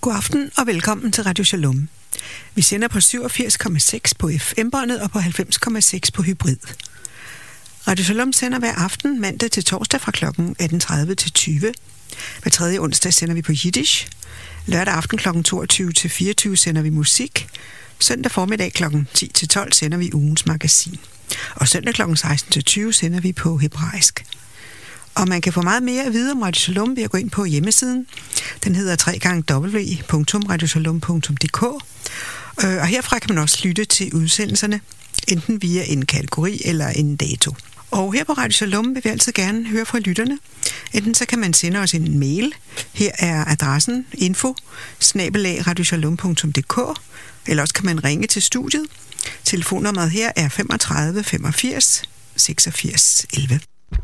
God aften og velkommen til Radio Shalom. Vi sender på 87,6 på FM-båndet og på 90,6 på hybrid. Radio Shalom sender hver aften mandag til torsdag fra kl. 18.30 til 20. Hver tredje onsdag sender vi på Yiddish. Lørdag aften kl. 22 til 24 sender vi musik. Søndag formiddag kl. 10 til 12 sender vi ugens magasin. Og søndag kl. 16 til 20 sender vi på hebraisk. Og man kan få meget mere at vide om Radio Shalom ved at gå ind på hjemmesiden. Den hedder www.radioshalom.dk. Og herfra kan man også lytte til udsendelserne, enten via en kategori eller en dato. Og her på Radio Shalom vil vi altid gerne høre fra lytterne. Enten så kan man sende os en mail. Her er adressen info@radioshalom.dk. Eller også kan man ringe til studiet. Telefonnummeret her er 35 85 86 11.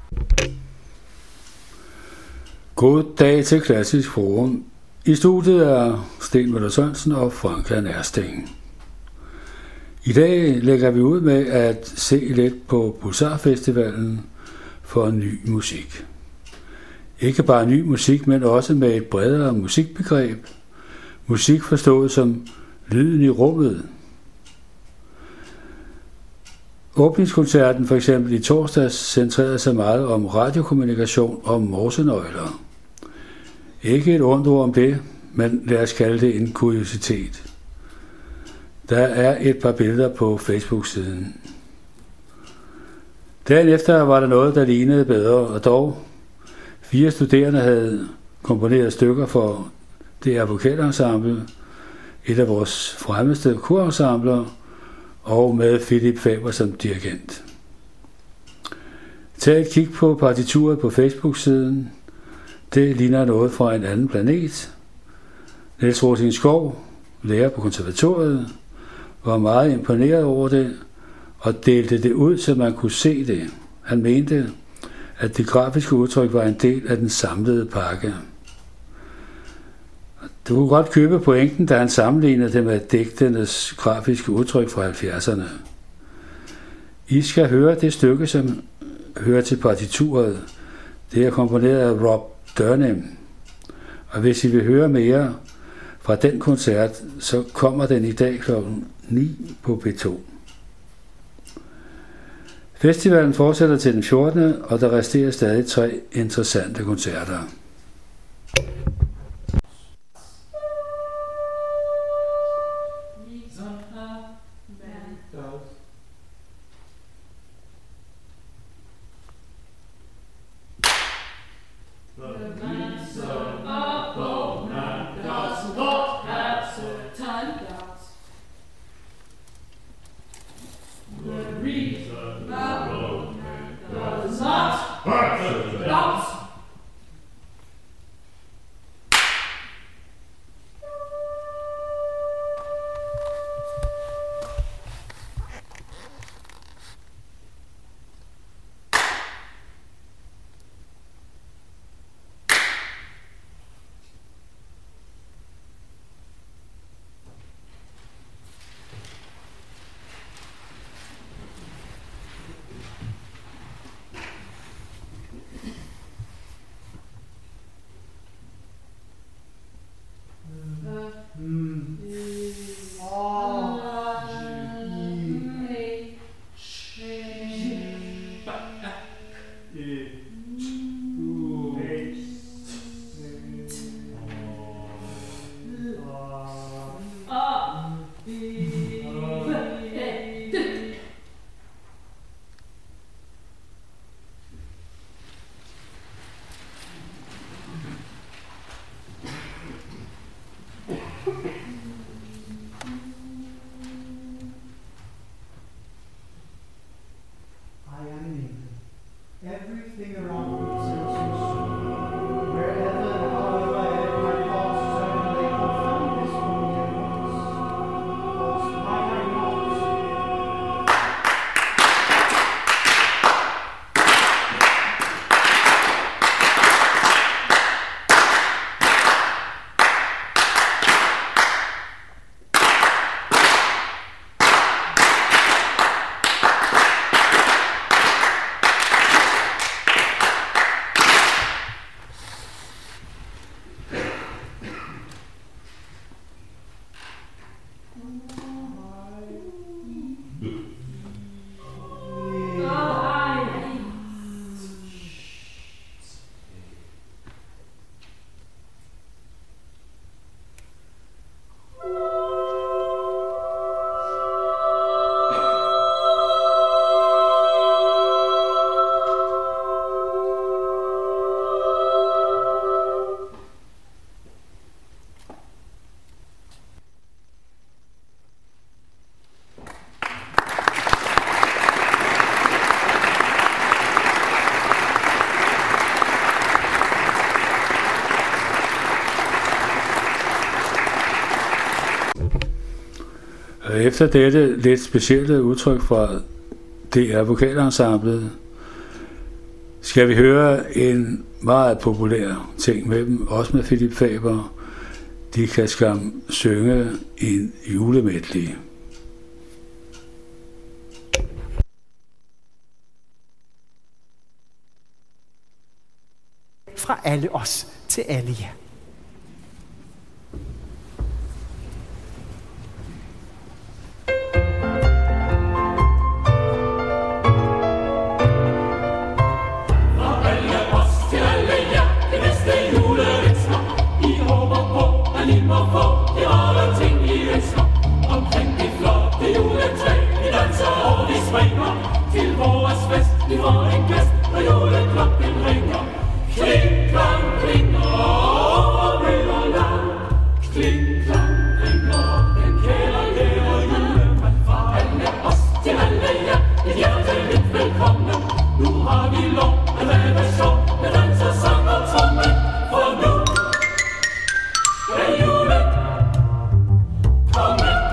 God dag til Klassisk Forum. I studiet er Sten Møller Sørensen og Frank Ersten. I dag lægger vi ud med at se lidt på Pulsar Festivalen for ny musik. Ikke bare ny musik, men også med et bredere musikbegreb. Musik forstået som lyden i rummet. Åbningskoncerten for eksempel i torsdags centrerede sig meget om radiokommunikation og morsenøgler. Ikke et ondt ord om det, men lad os kalde det en kuriositet. Der er et par billeder på Facebook-siden. Dagen efter var der noget, der lignede bedre, og dog 4 studerende havde komponeret stykker for DR Vokalensemble, et af vores fremmeste korensembler, og med Philip Faber som dirigent. Tag et kig på partituret på Facebook-siden. Det ligner noget fra en anden planet. Niels Rosing Skov, lærer på konservatoriet, var meget imponeret over det og delte det ud, så man kunne se det. Han mente, at det grafiske udtryk var en del af den samlede pakke. Du kunne godt købe pointen, da han sammenlignede det med digtenes grafiske udtryk fra 70'erne. I skal høre det stykke, som hører til partituret. Det er komponeret af Rob Durham. Og hvis I vil høre mere fra den koncert, så kommer den i dag kl. 9 på P2. Festivalen fortsætter til den 14. og der resterer stadig 3 interessante koncerter. Og efter dette lidt specielle udtryk fra DR Vokalensemblet, skal vi høre en meget populær ting med dem, også med Philip Faber. De kan skam synge en julemedley. Fra alle os til alle jer. Til vores fest, vi får en gæst, og juleklokken ringer. Kling, klang, ringer over by og land. Kling, klang, ringer den kære julemand. Fra alle os til alle jer, et hjerteligt velkommen. Nu har vi lov at lave sjov med dans og sang og tromme. For nu er julen kommet.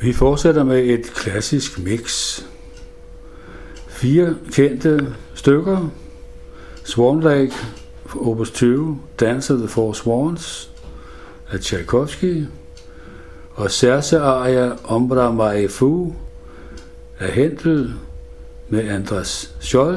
Vi fortsætter med et klassisk mix. 4 kendte stykker. Swan Lake, opus 20, Dance of the Four Swans af Tchaikovsky, og Serse-aria Ombra Mai Fu af Händel med Andras Scholl,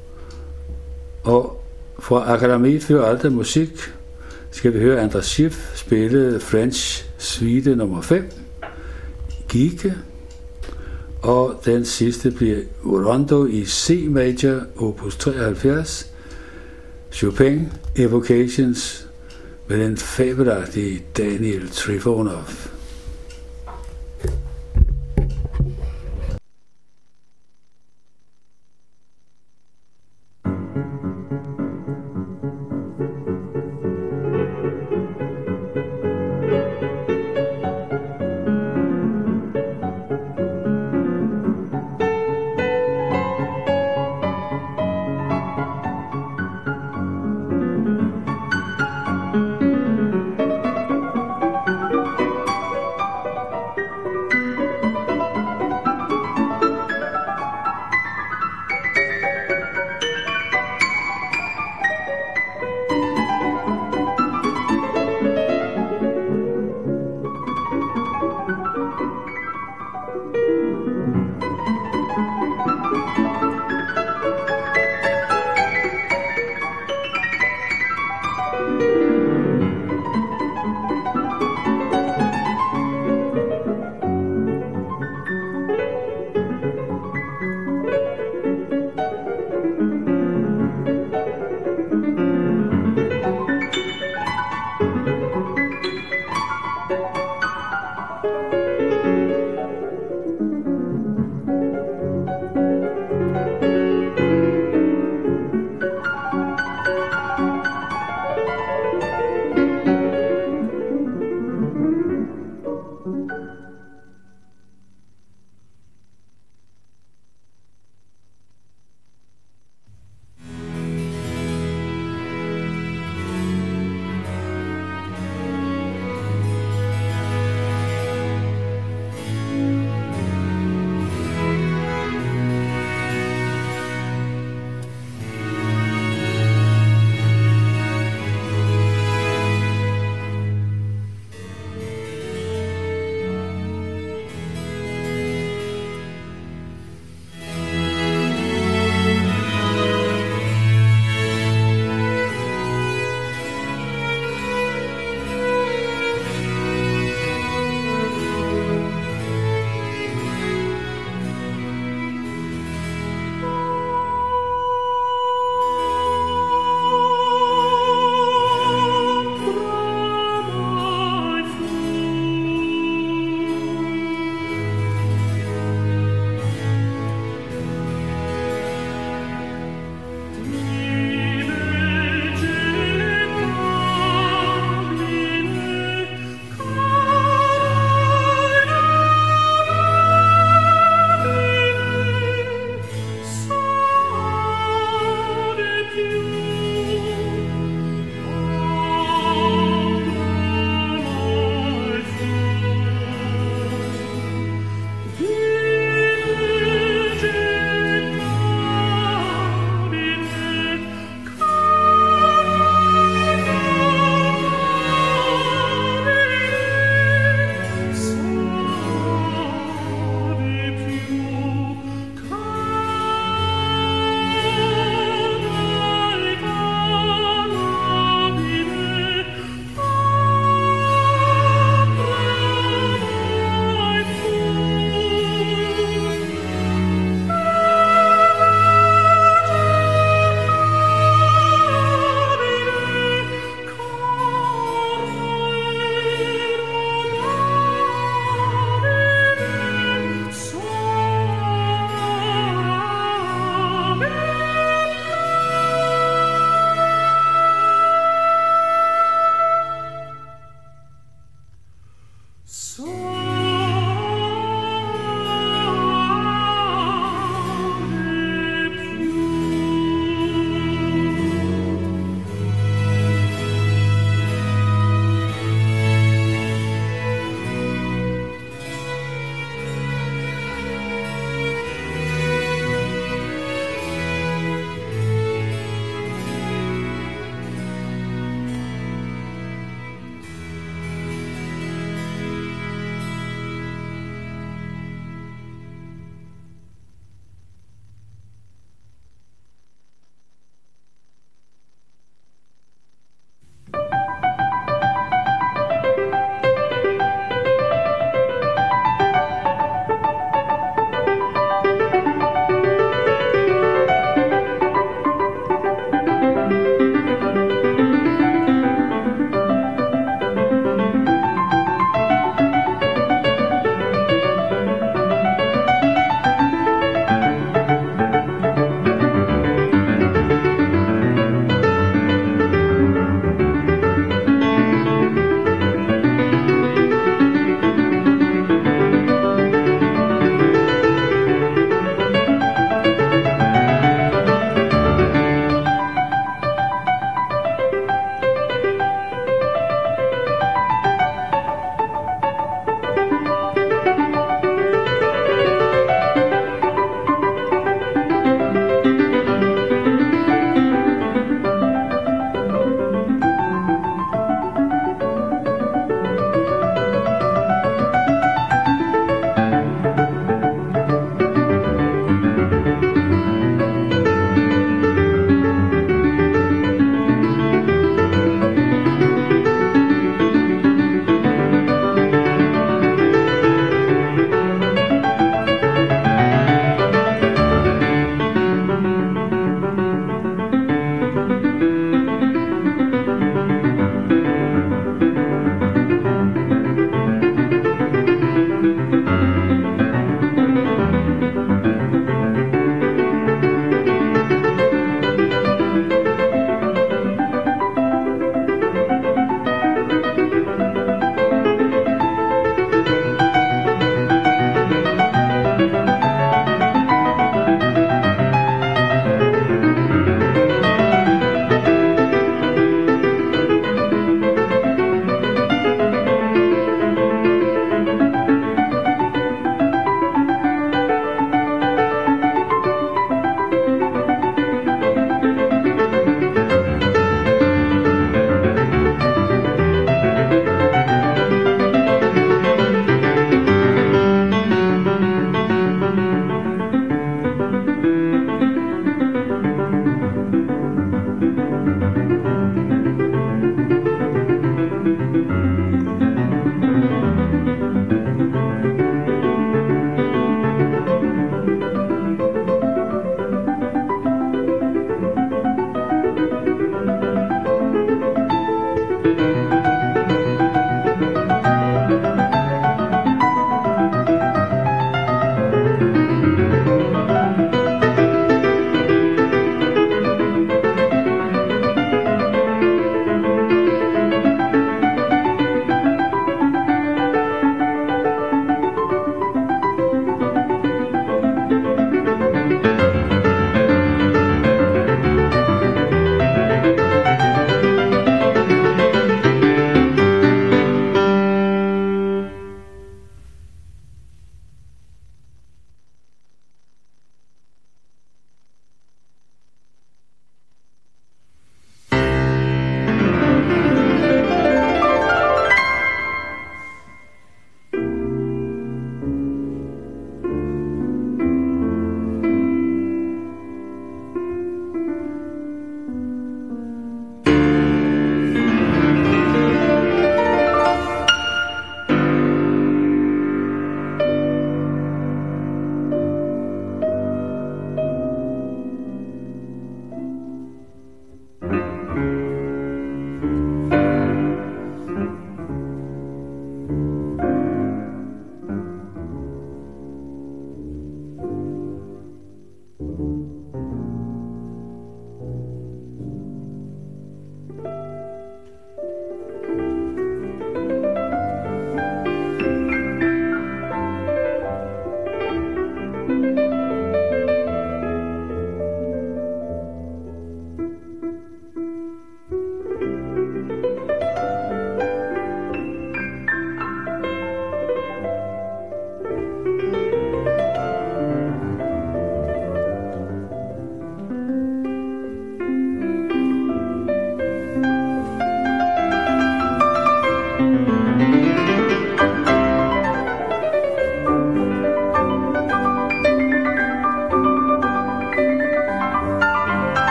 og fra Akademie für Alte Musik skal vi høre Andras Schiff spille French Suite nummer 5, Gigue, og den sidste bliver Rondo i C major, opus 73, Chopin Evocations med den fabelagtige Daniel Trifonov.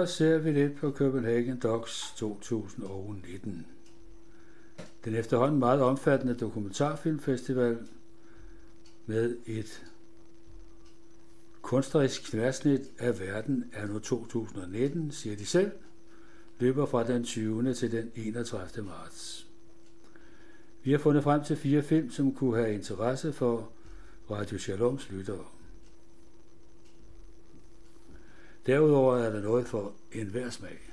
så ser vi lidt på Copenhagen Docs 2019. Den efterhånden meget omfattende dokumentarfilmfestival med et kunstnerisk tværsnit af verden anno 2019, siger de selv, løber fra den 20. til den 31. marts. Vi har fundet frem til 4 film, som kunne have interesse for Radio Shaloms lyttere. Derudover er der noget for enhver smag.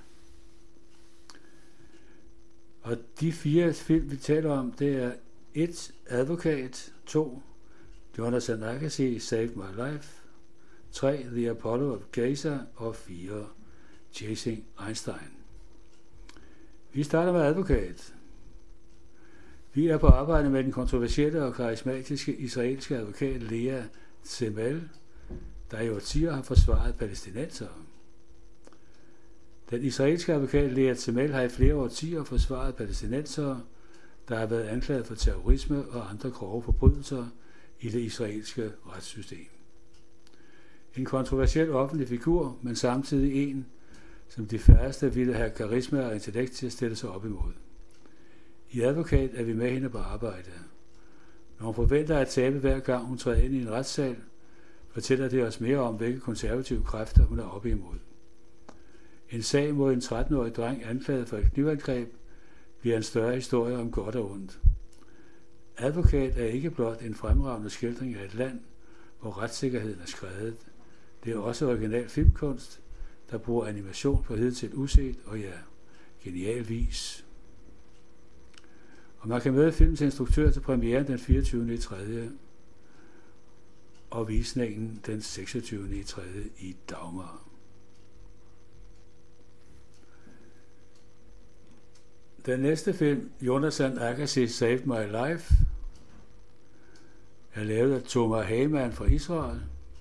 Og de 4 film, vi taler om, det er 1. Advokat, 2. Jonathan Agassi, Save My Life, 3. The Apollo of Gaza og 4. Chasing Einstein. Vi starter med Advokat. Vi er på arbejde med den kontroversielle og karismatiske israelske advokat Lea Zemel, der i årtier har forsvaret palæstinensere. Den israelske advokat Lea Zemel har i flere årtier forsvaret palæstinensere, der har været anklaget for terrorisme og andre grove forbrydelser i det israelske retssystem. En kontroversiel offentlig figur, men samtidig en, som de færreste ville have karisma og intellekt til at stille sig op imod. I Advokat er vi med hende på arbejde. Når hun forventer at tabe hver gang hun træder ind i en retssal, fortæller det os mere om, hvilke konservative kræfter hun er oppe imod. En sag mod en 13-årig dreng anklaget for et knivangreb bliver en større historie om godt og ondt. Advokat er ikke blot en fremragende skildring af et land, hvor retssikkerheden er skredet. Det er også original filmkunst, der bruger animation på hidtil uset og genial vis. Og man kan møde filmens instruktør til premieren den 24.3. og visningen den 26.3. i Dagmar. Den næste film, Jonathan Agassi Save My Life, er lavet af Thomas Heyman fra Israel.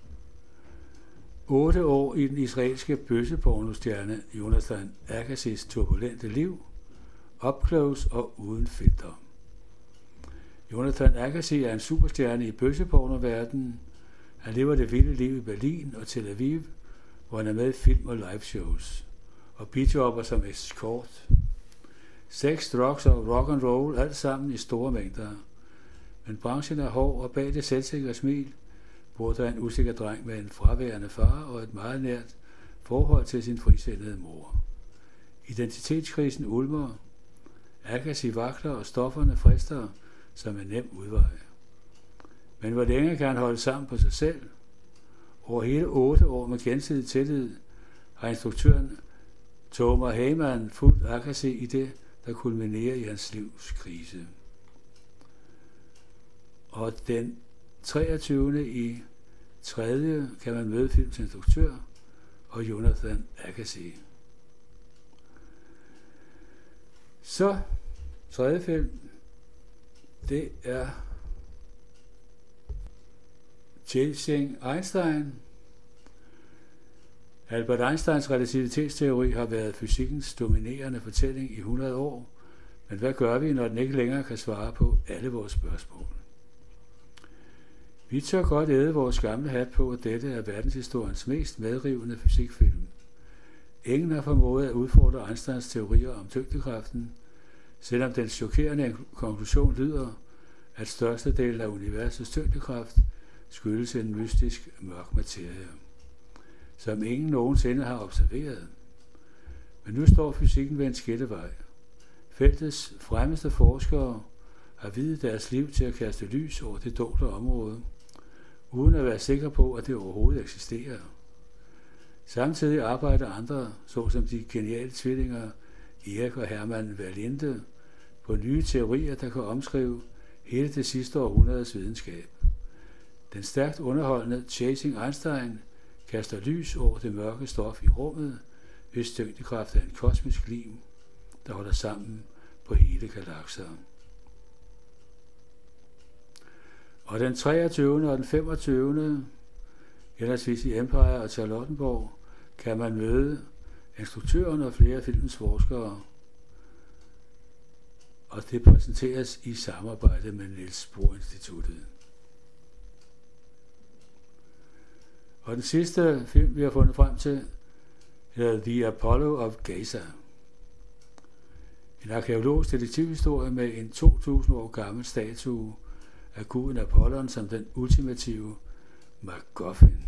8 år i den israelske bøssepornostjerne Jonathan Agassis turbulente liv, up close og uden filter. Jonathan Agassi er en superstjerne i bøssepornoverdenen. Han lever det vilde liv i Berlin og Tel Aviv, hvor han er med i film og liveshows, og bidjobber som escort. Sex, drugs og rock and roll, alt sammen i store mængder. Men branchen er hård, og bag det selvsikre smil bor der en usikker dreng med en fraværende far og et meget nært forhold til sin frisindede mor. Identitetskrisen ulmer, Agassi vakler og stofferne frister som en nem udvej. Men hvor længe kan han holde sammen på sig selv? Over hele 8 år med gensidig tillid har instruktøren Thomas Heyman fulgt Agassi i det, der kulminerer i hans livs krise. Og den 23. i 3. kan man møde filmens instruktør og Jonathan Agassi. Så, 3. film, det er Chasing Einstein. Albert Einsteins relativitetsteori har været fysikkens dominerende fortælling i 100 år, men hvad gør vi, når den ikke længere kan svare på alle vores spørgsmål? Vi tør godt æde vores gamle hat på, at dette er verdenshistoriens mest medrivende fysikfilm. Ingen har formået at udfordre Einsteins teorier om tyngdekraften, selvom den chokerende konklusion lyder, at størstedelen af universets tyngdekraft skyldes en mystisk mørk materie, som ingen nogensinde har observeret. Men nu står fysikken ved en skillevej. Feltets fremmeste forskere har viet deres liv til at kaste lys over det dunkle område, uden at være sikre på, at det overhovedet eksisterer. Samtidig arbejder andre, såsom de geniale tvillinger Erik og Hermann Verlinde, på nye teorier, der kan omskrive hele det sidste århundredes videnskab. Den stærkt underholdende Chasing Einstein kaster lys over det mørke stof i rummet, hvis tyngdekraft er en kosmisk lim, der holder sammen på hele galakser. Og den 23. og den 25. henholdsvis i Empire og Charlottenborg kan man møde instruktøren og flere af filmens forskere, og det præsenteres i samarbejde med Niels Bohr Instituttet. Og den sidste film, vi har fundet frem til, hedder The Apollo of Gaza. En arkæologisk detektivhistorie med en 2000 år gammel statue af guden Apollon som den ultimative MacGuffin.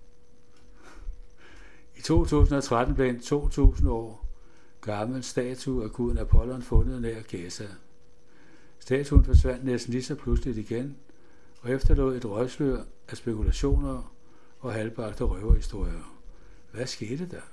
I 2013 blev en 2000 år gammel statue af guden Apollon fundet nær Gaza. Statuen forsvandt næsten lige så pludseligt igen, og efterlod et røgslør af spekulationer og halvbragte røverhistorier. Hvad skete der?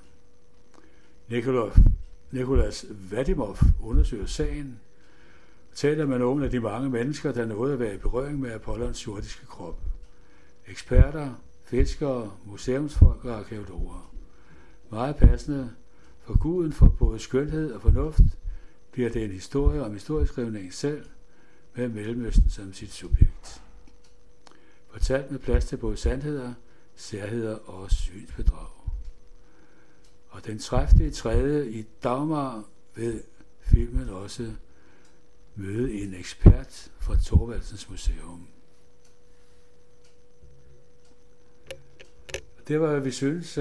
Nikolas Vadimov undersøger sagen og taler med nogle af de mange mennesker, der nåede at være i berøring med Apollons jordiske krop. Eksperter, fiskere, museumsfolk og arkæologer. Meget passende, for guden for både skønhed og fornuft bliver det en historie om historieskrivningen selv, med Mellemøsten som sit subjekt. Fortalt med plads til både sandheder, særheder og synsbedrag. Og den 30.3. i Dagmar vil filmen også møde en ekspert fra Thorvaldsens Museum. Det var, hvad vi synes,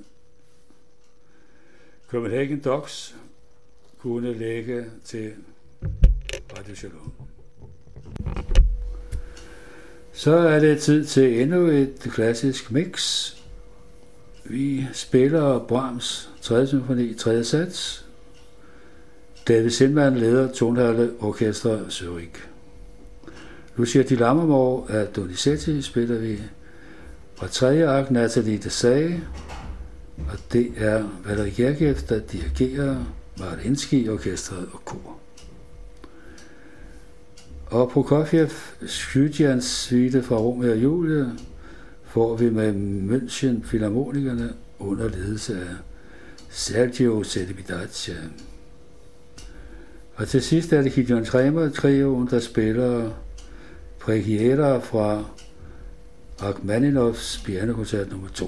Copenhagen Docs kunne lægge til Radio Shalom. Så er det tid til endnu et klassisk mix. Vi spiller Brahms 3. symfoni, 3. sats. David Sindman leder Tonhalle Orkester Zürich. Lucia di Lammermoor af Donizetti spiller vi. Fra 3. akt Nathalie Dessay, og det er Valery Gergiev, der dirigerer Mariinsky Orkestret og kor. Og Prokofjev, Skytjans suite fra Romeo og Julie, får vi med München Filharmonikerne under ledelse af Sergio Celibidache. Og til sidst er det Gideon Kremer-trioen, der spiller Pregiera fra Rachmaninoffs pianokoncert nummer 2.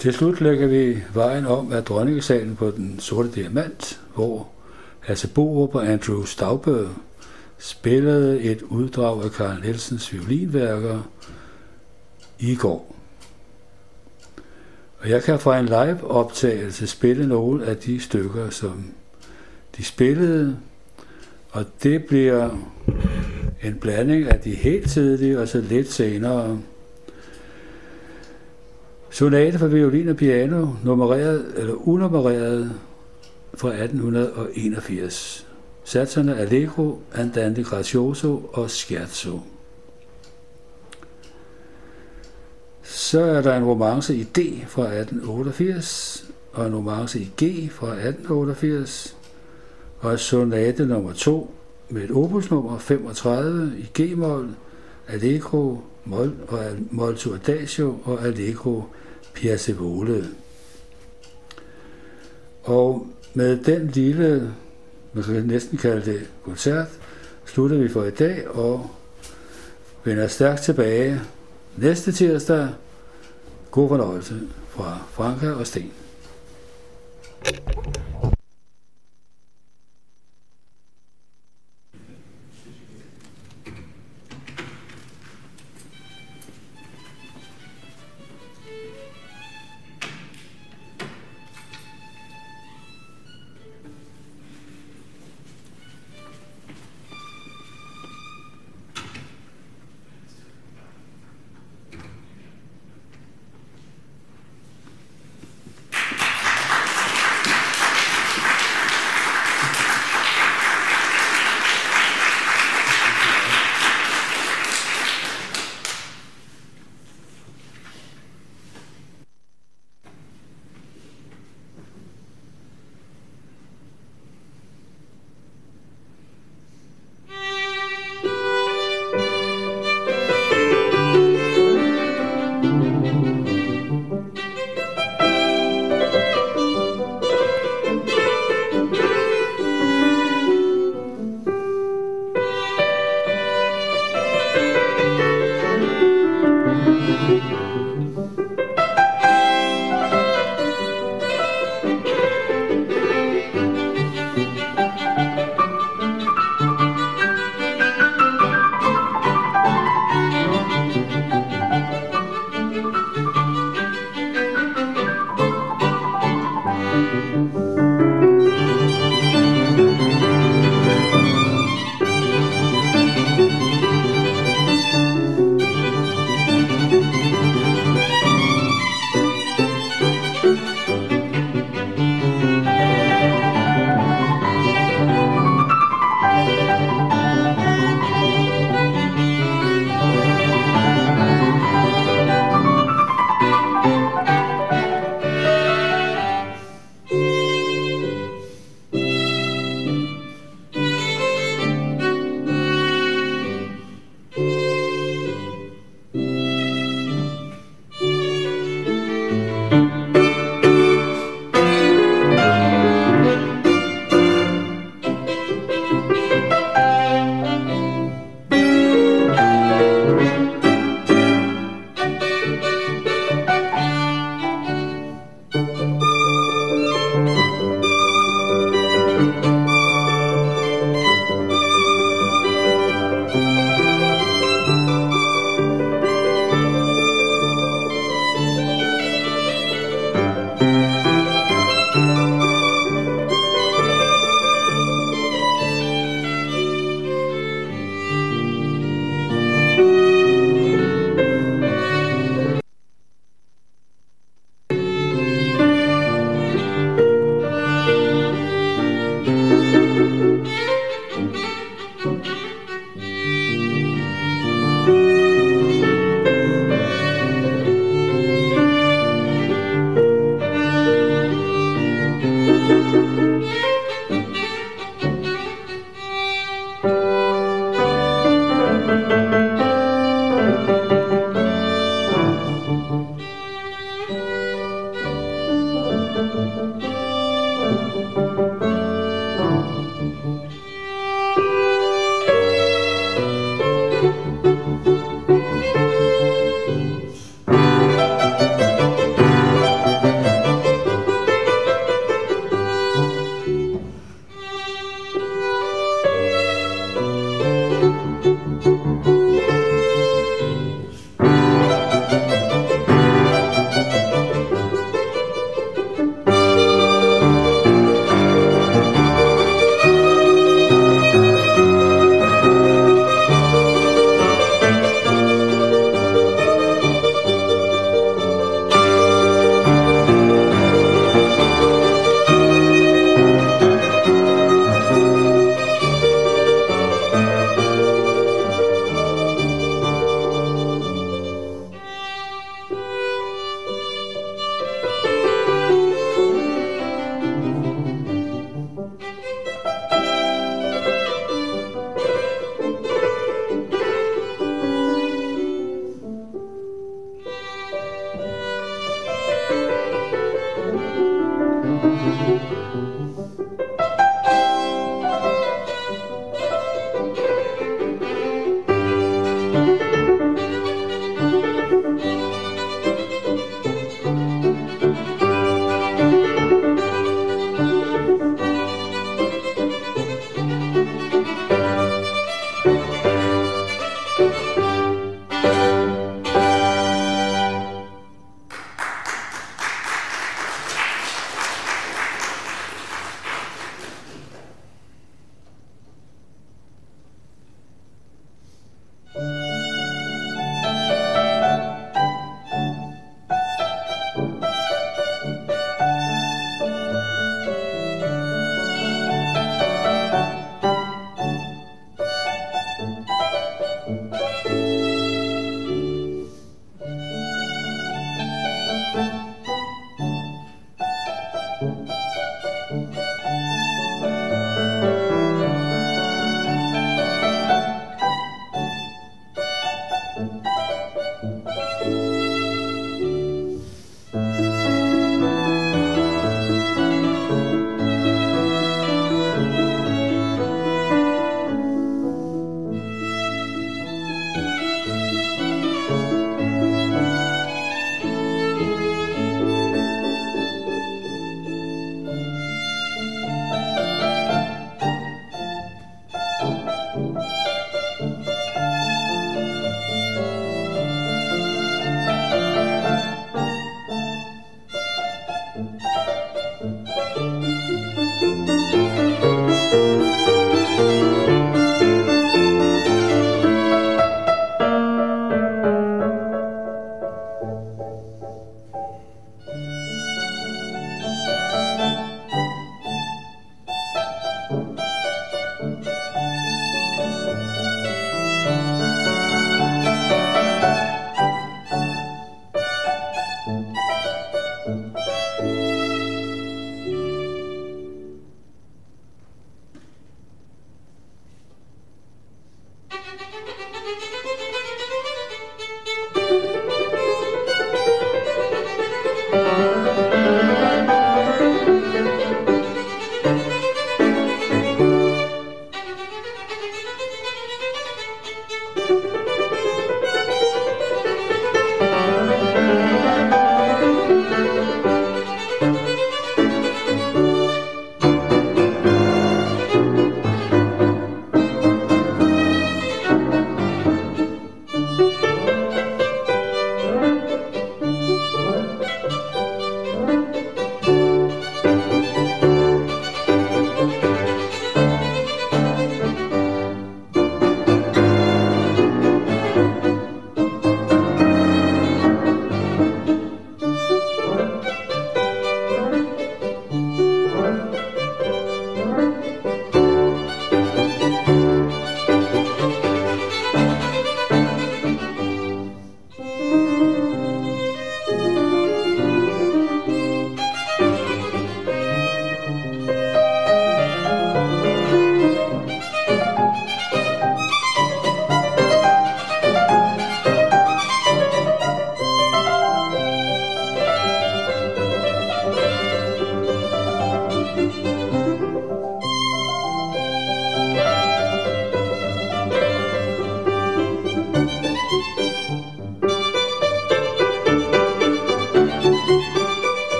Til slut lægger vi vejen om af Dronningesalen på den sorte diamant, hvor Hasse Borup og Andrew Stauber spillede et uddrag af Carl Nielsens violinværker i går. Og jeg kan fra en live-optagelse spille nogle af de stykker, som de spillede, og det bliver en blanding af de helt tidlige og så lidt senere. Sonate for violin og piano, nummereret eller unummereret fra 1881. Satserne Allegro, Andante Grazioso og Scherzo. Så er der en romance i D fra 1888, og en romance i G fra 1888, og sonate nummer 2 med et opusnummer 35 i G-mol, Allegro, Molto Adagio og Allegro Piacevole. Og med den lille, man kan næsten kalde det koncert, slutter vi for i dag og vender stærkt tilbage næste tirsdag. God fornøjelse fra Franka og Sten.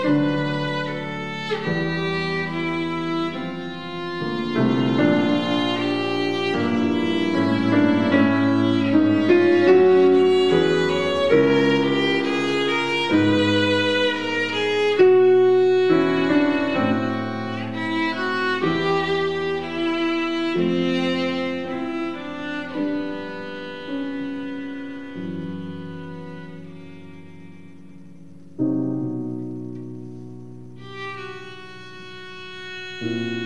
Thank you.